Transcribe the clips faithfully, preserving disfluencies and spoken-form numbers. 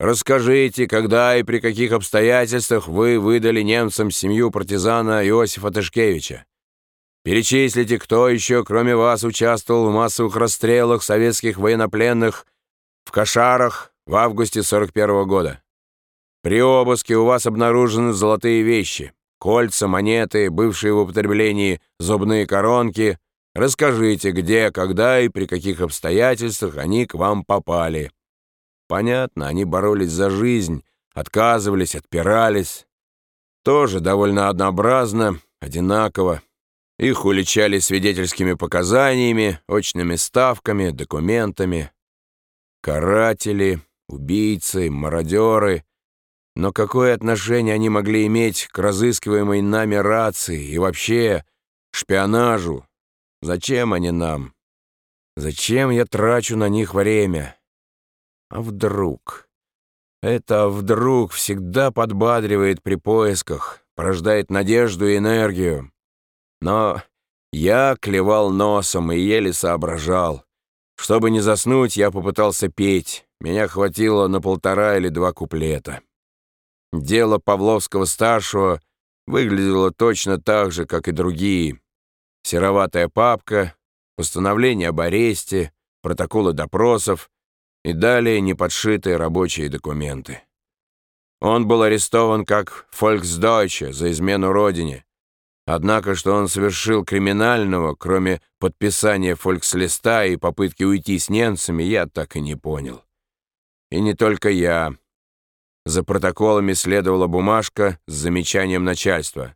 Расскажите, когда и при каких обстоятельствах вы выдали немцам семью партизана Иосифа Тышкевича. Перечислите, кто еще, кроме вас, участвовал в массовых расстрелах советских военнопленных в Кошарах в августе сорок первого года. При обыске у вас обнаружены золотые вещи, кольца, монеты, бывшие в употреблении зубные коронки. Расскажите, где, когда и при каких обстоятельствах они к вам попали. Понятно, они боролись за жизнь, отказывались, отпирались. Тоже довольно однообразно, одинаково. Их уличали свидетельскими показаниями, очными ставками, документами. Каратели, убийцы, мародеры. Но какое отношение они могли иметь к разыскиваемой нами рации и вообще шпионажу? Зачем они нам? Зачем я трачу на них время? А вдруг? Это вдруг всегда подбадривает при поисках, порождает надежду и энергию. Но я клевал носом и еле соображал. Чтобы не заснуть, я попытался петь. Меня хватило на полтора или два куплета. Дело Павловского-старшего выглядело точно так же, как и другие. Сероватая папка, постановление об аресте, протоколы допросов и далее неподшитые рабочие документы. Он был арестован как «Фольксдойче» за измену родине. Однако, что он совершил криминального, кроме подписания фолькслиста и попытки уйти с немцами, я так и не понял. И не только я. За протоколами следовала бумажка с замечанием начальства.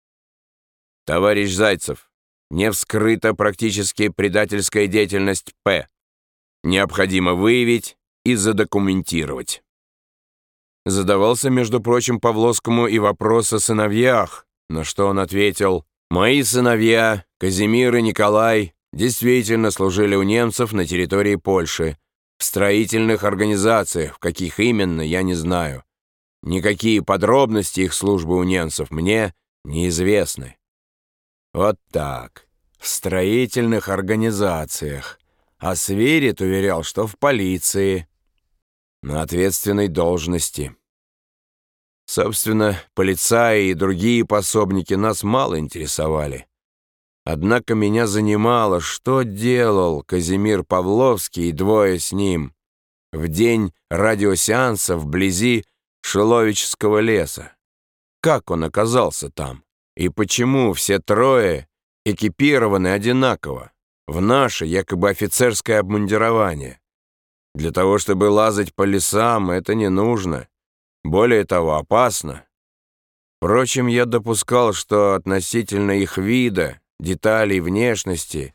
«Товарищ Зайцев, не вскрыта практически предательская деятельность П. Необходимо выявить и задокументировать». Задавался, между прочим, Павловскому и вопрос о сыновьях, на что он ответил: «Мои сыновья, Казимир и Николай, действительно служили у немцев на территории Польши, в строительных организациях, в каких именно, я не знаю. Никакие подробности их службы у немцев мне неизвестны». Вот так, в строительных организациях. А Свирид уверял, что в полиции, на ответственной должности. Собственно, полицаи и другие пособники нас мало интересовали. Однако меня занимало, что делал Казимир Павловский и двое с ним в день радиосеанса вблизи Шиловического леса. Как он оказался там? И почему все трое экипированы одинаково, в наше якобы офицерское обмундирование? Для того, чтобы лазать по лесам, это не нужно. Более того, опасно. Впрочем, я допускал, что относительно их вида, деталей внешности,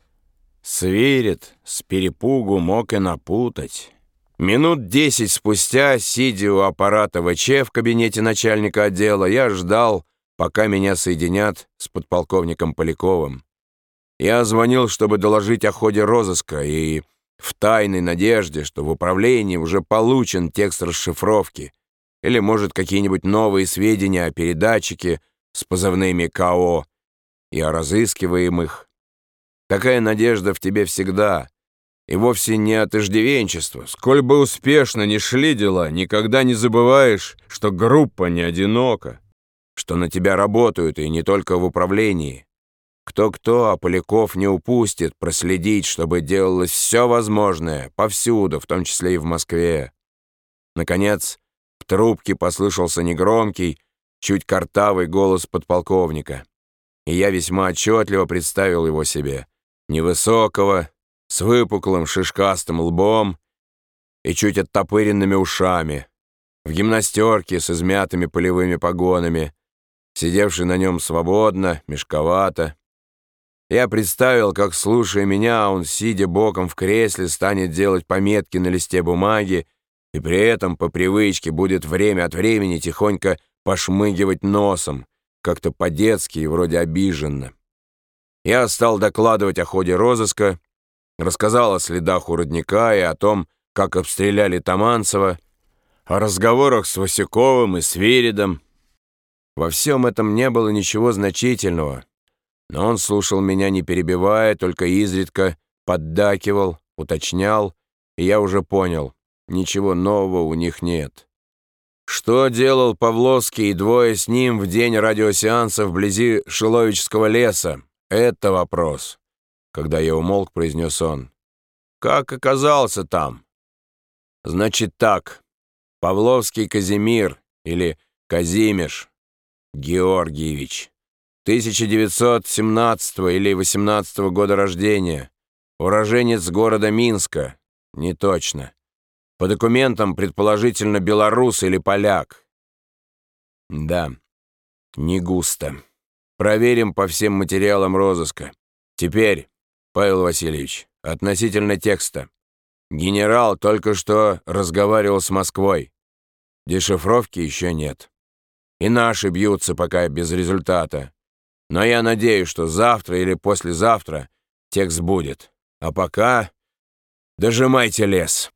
Свирид с перепугу мог и напутать. Минут десять спустя, сидя у аппарата ВЧ в кабинете начальника отдела, я ждал, пока меня соединят с подполковником Поляковым. Я звонил, чтобы доложить о ходе розыска, и в тайной надежде, что в управлении уже получен текст расшифровки или, может, какие-нибудь новые сведения о передатчике с позывными КО и о разыскиваемых. Такая надежда в тебе всегда, и вовсе не от иждивенчества. Сколь бы успешно ни шли дела, никогда не забываешь, что группа не одинока, что на тебя работают, и не только в управлении. Кто-кто, а Поляков не упустит проследить, чтобы делалось все возможное, повсюду, в том числе и в Москве. Наконец, в трубке послышался негромкий, чуть картавый голос подполковника, и я весьма отчетливо представил его себе, невысокого, с выпуклым шишкастым лбом и чуть оттопыренными ушами, в гимнастерке с измятыми полевыми погонами, сидевший на нем свободно, мешковато. Я представил, как, слушая меня, он, сидя боком в кресле, станет делать пометки на листе бумаги и при этом по привычке будет время от времени тихонько пошмыгивать носом, как-то по-детски и вроде обиженно. Я стал докладывать о ходе розыска, рассказал о следах у родника и о том, как обстреляли Таманцева, о разговорах с Васюковым и Свиридом. Во всем этом не было ничего значительного, но он слушал меня, не перебивая, только изредка поддакивал, уточнял, и я уже понял, ничего нового у них нет. Что делал Павловский и двое с ним в день радиосеанса вблизи Шиловического леса? Это вопрос. Когда я умолк, произнес он. Как оказался там? Значит так. Павловский Казимир или Казимиш Георгиевич, тысяча девятьсот семнадцатого или восемнадцатого года рождения, уроженец города Минска, не точно. По документам, предположительно, белорус или поляк. Да, не густо. Проверим по всем материалам розыска. Теперь, Павел Васильевич, относительно текста. Генерал только что разговаривал с Москвой. Дешифровки еще нет. И наши бьются пока без результата. Но я надеюсь, что завтра или послезавтра текст будет. А пока дожимайте лес.